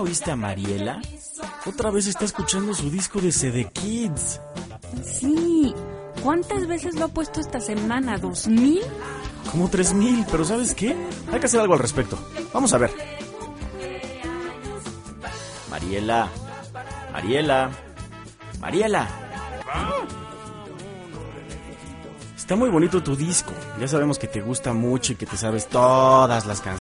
oíste a Mariela? Otra vez está escuchando su disco de CD Kids. Sí. ¿Cuántas veces lo ha puesto esta semana? ¿2,000? Como 3,000, pero ¿sabes qué? Hay que hacer algo al respecto. Vamos a ver. Mariela. Está muy bonito tu disco. Ya sabemos que te gusta mucho y que te sabes todas las canciones.